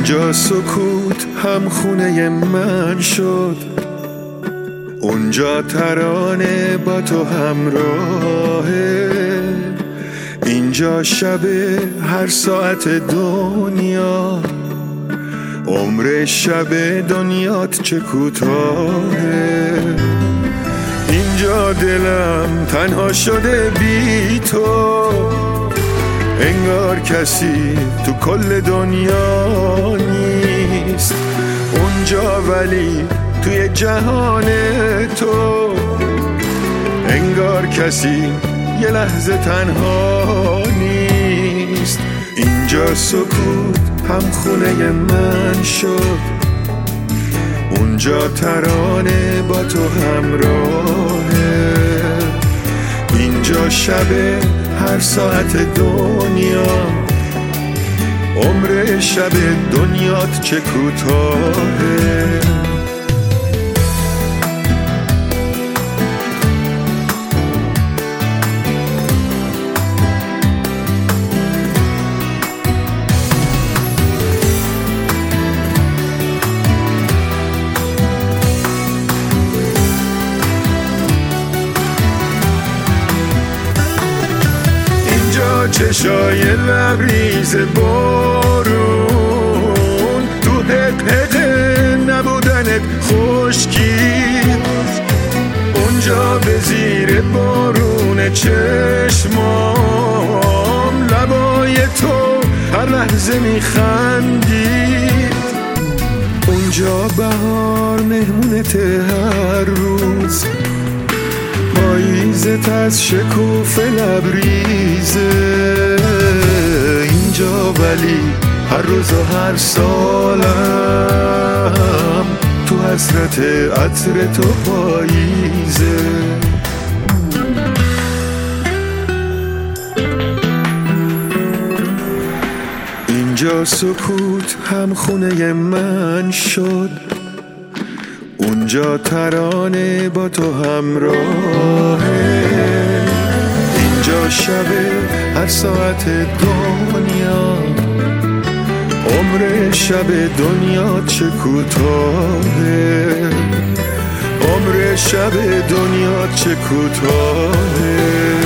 اینجا سکوت هم خونه من شد، اونجا ترانه با تو همراهه. اینجا شب هر ساعت دنیا، عمر شب دنیات چه کوتاهه. اینجا دلم تنها شده بی تو، انگار کسی تو کل دنیا نیست. اونجا ولی توی جهان تو، انگار کسی یه لحظه تنها نیست. اینجا سکوت هم خونه من شد، اونجا ترانه با تو همراهه. اینجا شب هر ساعت دنیا، عمر شب دنیات چه کوتاهه. چشای لبریز بارون، تو حقه نبودنت خشکی. اونجا به زیر بارون چشمام، لبای تو هر لحظه میخندید. اونجا بهار مهمونت هر روز، پاییزت از شکوفه لبریزه. اینجا ولی هر روز و هر سالم تو حسرت عطر تو پاییزه. اینجا سکوت هم خونه من شد، اونجا ترانه با تو همراهه. اینجا شب هر ساعت دنیا، عمر شب دنیا چه کوتاهه. عمر شب دنیا چه کوتاهه.